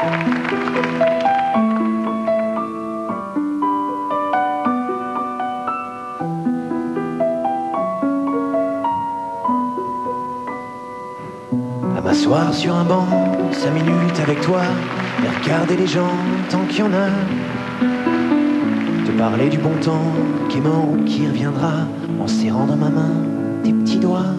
À m'asseoir sur un banc, 5 minutes avec toi, et regarder les gens tant qu'il y en a. Te parler du bon temps qui est mort ou qui reviendra, en serrant dans ma main tes petits doigts.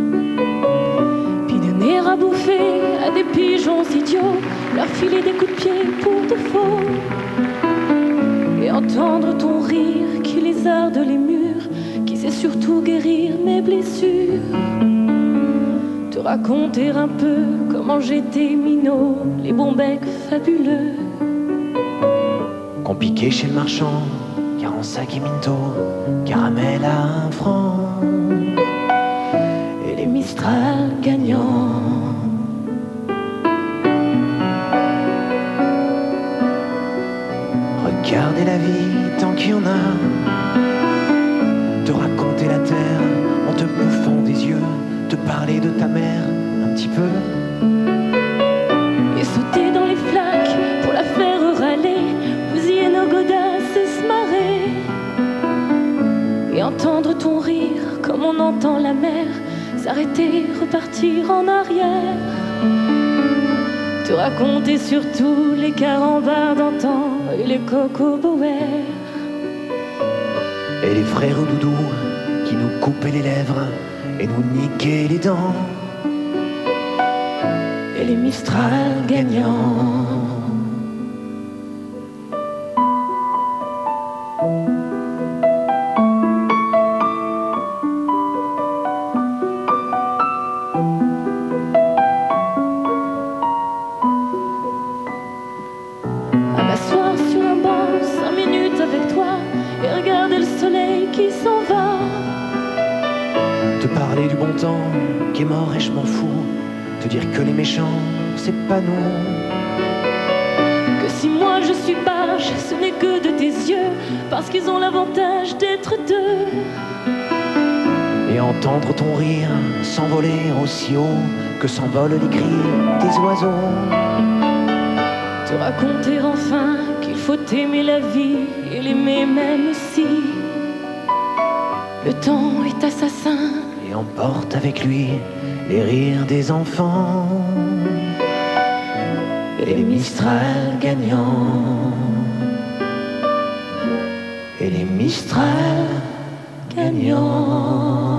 Puis donner à bouffer à des pigeons idiots, leur filer des coups de pied pour de faux. Et entendre ton rire qui lézarde les murs, qui sait surtout guérir mes blessures. Te raconter un peu comment j'étais minot, les bons becs fabuleux Qu'on piquait chez le marchand, car en sac et minto, caramel à 1 franc. Et les Mistral gagnants. Regarder la vie tant qu'il y en a. Te raconter la terre en te bouffant des yeux. Te parler de ta mère un petit peu. Et sauter dans les flaques pour la faire râler, bousiller nos godasses et se marrer. Et entendre ton rire comme on entend la mer s'arrêter, repartir en arrière. Te raconter surtout les carambars d'antan et les cocoboers. Et les frères doudou qui nous coupaient les lèvres et nous niquaient les dents. Et les Mistral gagnants. À m'asseoir sur un banc 5 minutes avec toi et regarder le soleil qui s'en va. Te parler du bon temps qui est mort et je m'en fous. Te dire que les méchants, c'est pas nous. Que si moi je suis barge, ce n'est que de tes yeux, parce qu'ils ont l'avantage d'être deux. Et entendre ton rire s'envoler aussi haut que s'envolent les cris des oiseaux. Te raconter enfin qu'il faut aimer la vie et l'aimer même si le temps est assassin. Et emporte avec lui les rires des enfants. Et les Mistral gagnants. Et les Mistral gagnants.